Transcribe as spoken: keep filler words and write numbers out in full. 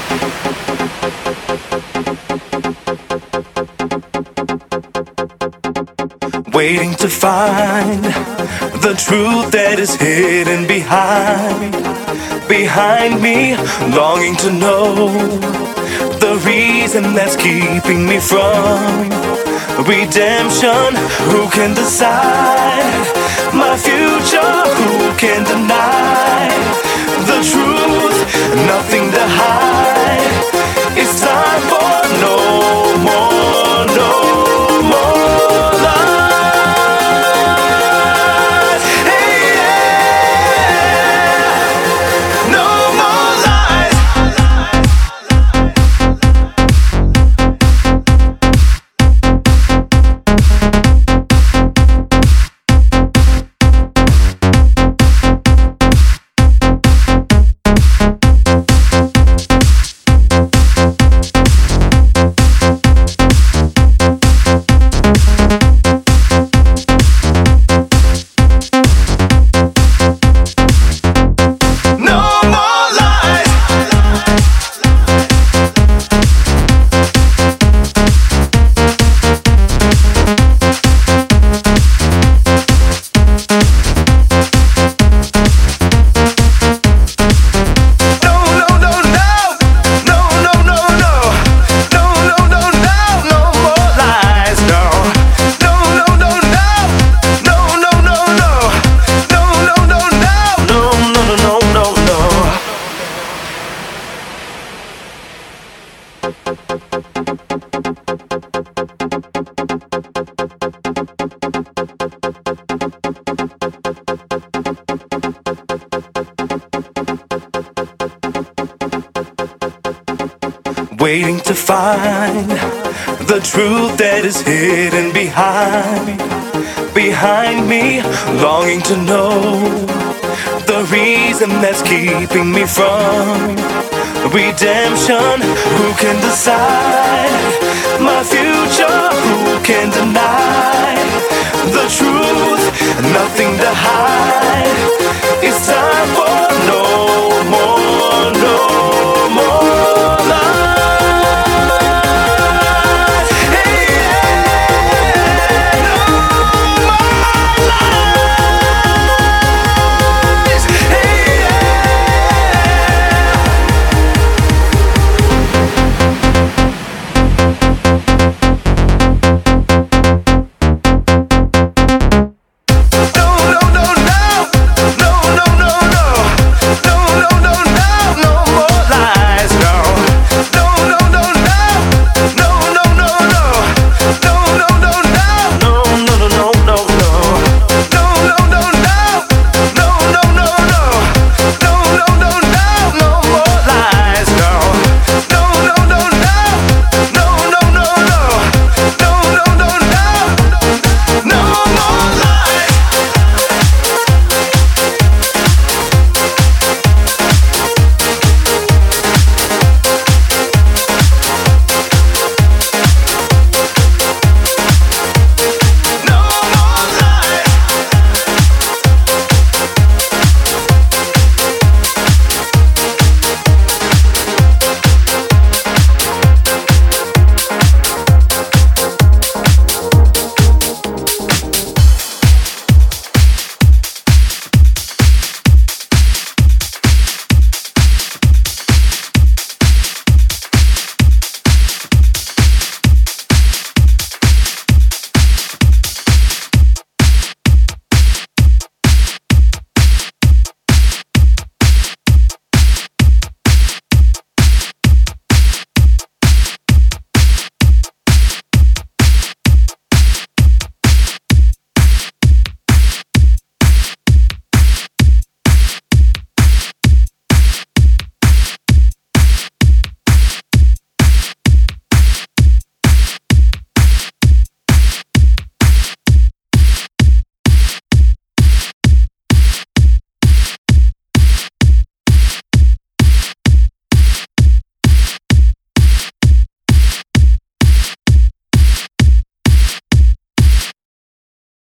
Waiting to find the truth that is hidden behind, behind me, longing to know the reason that's keeping me from redemption. Who can decide my future? Who can deny the truth? Nothing to hide. It's time for no more, no more lies. Hey, yeah. No more lies. Waiting to find the truth that is hidden behind, behind me, longing to know the reason that's keeping me from redemption. Who can decide my future? Who can deny the truth? Nothing to hide. It's time for no more, no